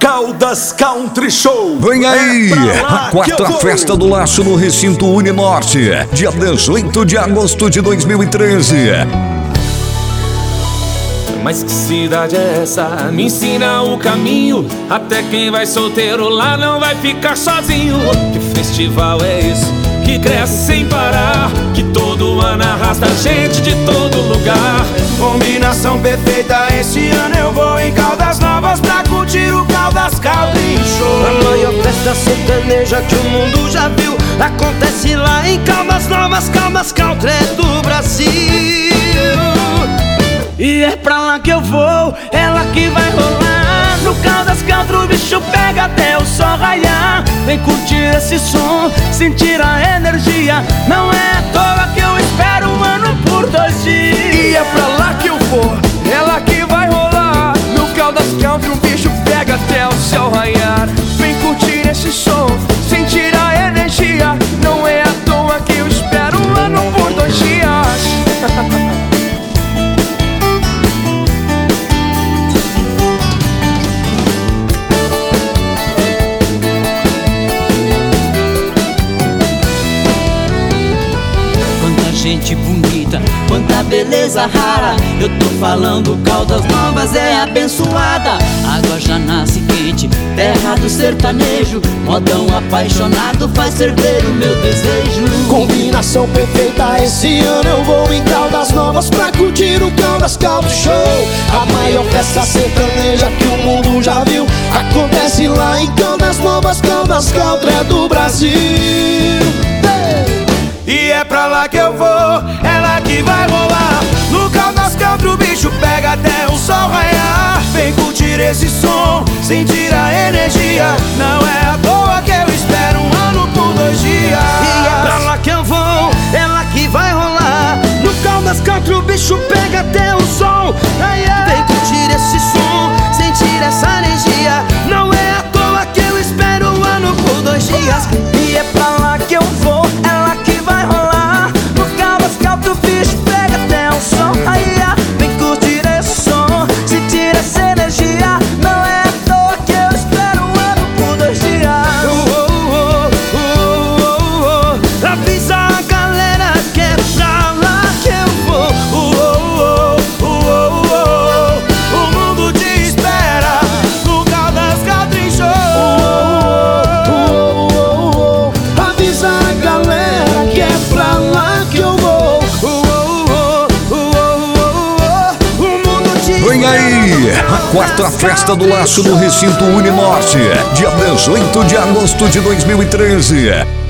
Caldas Country Show. Vem aí, a quarta festa do Laço no Recinto Uninorte, dia 18 de agosto de 2013. Mas que cidade é essa? Me ensina o caminho. Até quem vai solteiro lá não vai ficar sozinho. Que festival é esse que cresce sem parar? Que todo ano arrasta gente de todo lugar. Combinação perfeita, esse ano eu vou em Caldas Novas pra curtir o Caldas Country Show. A maior festa sertaneja que o mundo já viu acontece lá em Caldas Novas. Caldas Country é do Brasil. E é pra lá que eu vou, é lá que vai rolar. No Caldas Country o bicho pega até o sol raiar. Vem curtir esse som, sentir a energia. Não é à toa que eu espero um ano por 2 dias. E é pra lá que eu vou, é lá que vai rolar. No Caldas Country o bicho pega até o céu raiar. Vem curtir esse som, sentir a energia. Não é à toa que eu espero um ano por 2 dias. Gente bonita, quanta beleza rara. Eu tô falando, Caldas Novas é abençoada. Água já nasce quente, terra do sertanejo. Modão apaixonado faz ferver o meu desejo. Combinação perfeita, esse ano eu vou em Caldas Novas pra curtir o Caldas Country Show. A maior festa sertaneja que o mundo já viu acontece lá em Caldas Novas. Caldas Country é do Brasil. E é pra lá que eu vou, é lá que vai rolar. No Caldas Country o bicho pega até o sol raiar. Vem curtir esse som, sentir a energia. Não é à toa que eu espero um ano por 2 dias. E é pra lá que eu vou, é lá que vai rolar. No Caldas Country o bicho pega até o sol raiar. Vem curtir esse som, sentir essa energia. Não é à toa que eu espero um ano por 2 dias. E é pra lá que eu vou, é lá que vai rolar. No Caldas Country o bicho pega até o sol raiar. Vem curtir esse som, sentir essa energia. Não é à toa que eu espero um ano por 2 dias. Avisa a galera que é pra lá que eu vou. O mundo te espera no Caldas Country Show. Avisa a galera que é pra lá que eu vou. O mundo te Vem aí, a quarta festa do Laço no Recinto Uninorte, dia 18 de agosto de 2013.